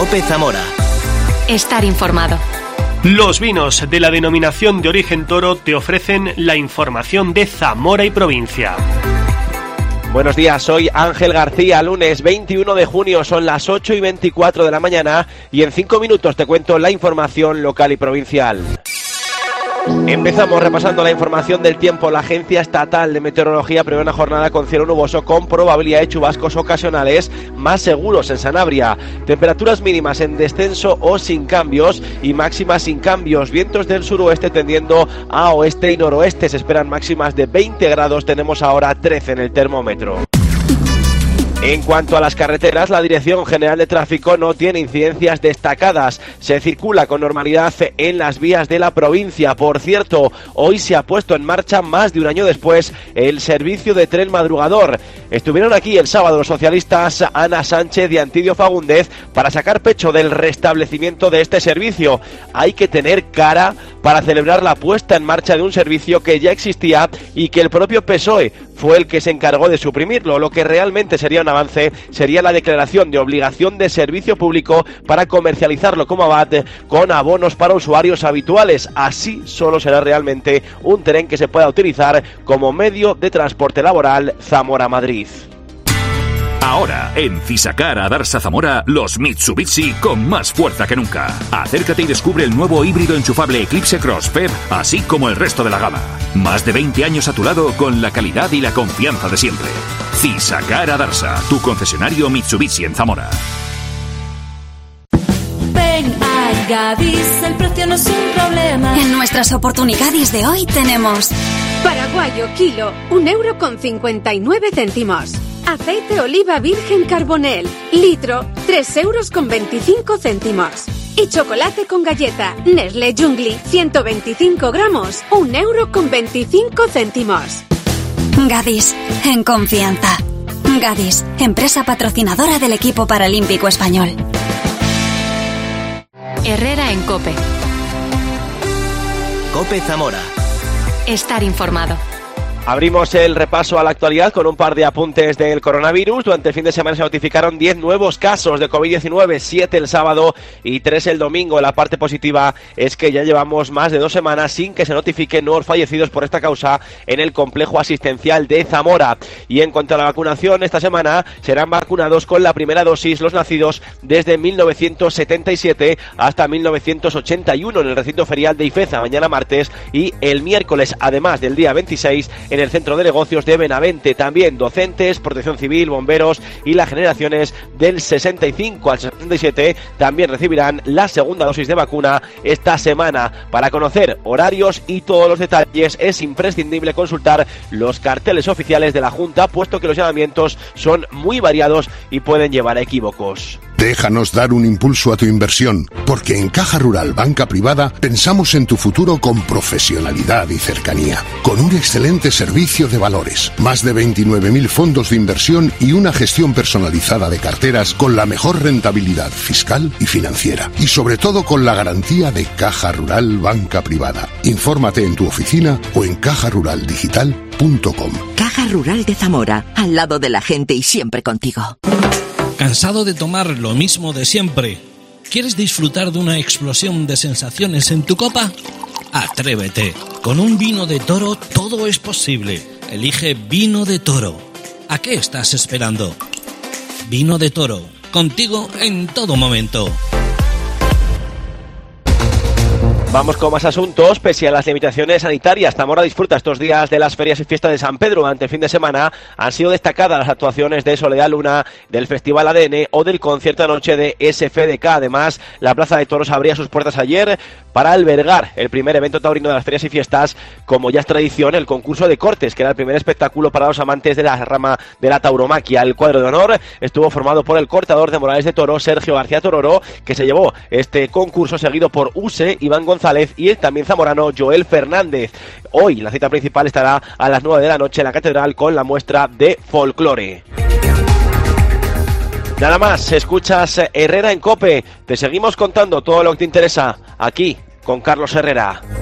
COPE Zamora. Estar informado. Los vinos de la denominación de origen Toro te ofrecen la información de Zamora y provincia. Buenos días, soy Ángel García, lunes 21 de junio, son las 8:24 de la mañana y en 5 minutos te cuento la información local y provincial. Empezamos repasando la información del tiempo. La Agencia Estatal de Meteorología prevé una jornada con cielo nuboso con probabilidad de chubascos ocasionales más seguros en Sanabria. Temperaturas mínimas en descenso o sin cambios y máximas sin cambios. Vientos del suroeste tendiendo a oeste y noroeste. Se esperan máximas de 20 grados. Tenemos ahora 13 en el termómetro. En cuanto a las carreteras, la Dirección General de Tráfico no tiene incidencias destacadas. Se circula con normalidad en las vías de la provincia. Por cierto, hoy se ha puesto en marcha, más de un año después, el servicio de tren madrugador. Estuvieron aquí el sábado los socialistas Ana Sánchez y Antidio Fagúndez para sacar pecho del restablecimiento de este servicio. Hay que tener cara para celebrar la puesta en marcha de un servicio que ya existía y que el propio PSOE fue el que se encargó de suprimirlo. Lo que realmente sería un avance sería la declaración de obligación de servicio público para comercializarlo como abad con abonos para usuarios habituales. Así solo será realmente un tren que se pueda utilizar como medio de transporte laboral Zamora-Madrid. Ahora, en Fisacar Adarsa Zamora, los Mitsubishi con más fuerza que nunca. Acércate y descubre el nuevo híbrido enchufable Eclipse Cross PHEV, así como el resto de la gama. Más de 20 años a tu lado con la calidad y la confianza de siempre. Fisacar Adarsa, tu concesionario Mitsubishi en Zamora. Ven a Gadis, el precio no es un problema. En nuestras oportunidades de hoy tenemos paraguayo kilo, 1,59 €. Aceite oliva virgen Carbonel, litro, 3,25 €. Y chocolate con galleta, Nestlé Jungli, 125 gramos, 1,25 €. Gadis, en confianza. Gadis, empresa patrocinadora del equipo paralímpico español. Herrera en COPE. COPE Zamora. Estar informado. Abrimos el repaso a la actualidad con un par de apuntes del coronavirus. Durante el fin de semana se notificaron 10 nuevos casos de COVID-19, 7 el sábado y 3 el domingo. La parte positiva es que ya llevamos más de 2 semanas sin que se notifiquen nuevos fallecidos por esta causa en el complejo asistencial de Zamora. Y en cuanto a la vacunación, esta semana serán vacunados con la primera dosis los nacidos desde 1977 hasta 1981 en el recinto ferial de Ifeza, mañana martes, y el miércoles, además del día 26, en el Centro de Negocios de Benavente. También docentes, protección civil, bomberos y las generaciones del 65 al 67 también recibirán la segunda dosis de vacuna esta semana. Para conocer horarios y todos los detalles es imprescindible consultar los carteles oficiales de la Junta, puesto que los llamamientos son muy variados y pueden llevar a equívocos. Déjanos dar un impulso a tu inversión, porque en Caja Rural Banca Privada pensamos en tu futuro con profesionalidad y cercanía, con un excelente servicio de valores, más de 29.000 fondos de inversión y una gestión personalizada de carteras con la mejor rentabilidad fiscal y financiera, y sobre todo con la garantía de Caja Rural Banca Privada. Infórmate en tu oficina o en cajaruraldigital.com. Caja Rural de Zamora, al lado de la gente y siempre contigo. ¿Cansado de tomar lo mismo de siempre? ¿Quieres disfrutar de una explosión de sensaciones en tu copa? Atrévete. Con un vino de Toro todo es posible. Elige Vino de Toro. ¿A qué estás esperando? Vino de Toro, contigo en todo momento. Vamos con más asuntos. Pese a las limitaciones sanitarias, Zamora disfruta estos días de las ferias y fiestas de San Pedro. Durante el fin de semana han sido destacadas las actuaciones de Soledad Luna, del Festival ADN o del concierto de noche de SFDK. Además, la Plaza de Toros abría sus puertas ayer para albergar el primer evento taurino de las ferias y fiestas, como ya es tradición, el concurso de cortes, que era el primer espectáculo para los amantes de la rama de la tauromaquia. El cuadro de honor estuvo formado por el cortador de Morales de Toro, Sergio García Tororo, que se llevó este concurso, seguido por Use, Iván González y el también zamorano Joel Fernández. Hoy la cita principal estará a las 9 de la noche en la Catedral con la muestra de folclore. Nada más, escuchas Herrera en COPE. Te seguimos contando todo lo que te interesa aquí con Carlos Herrera.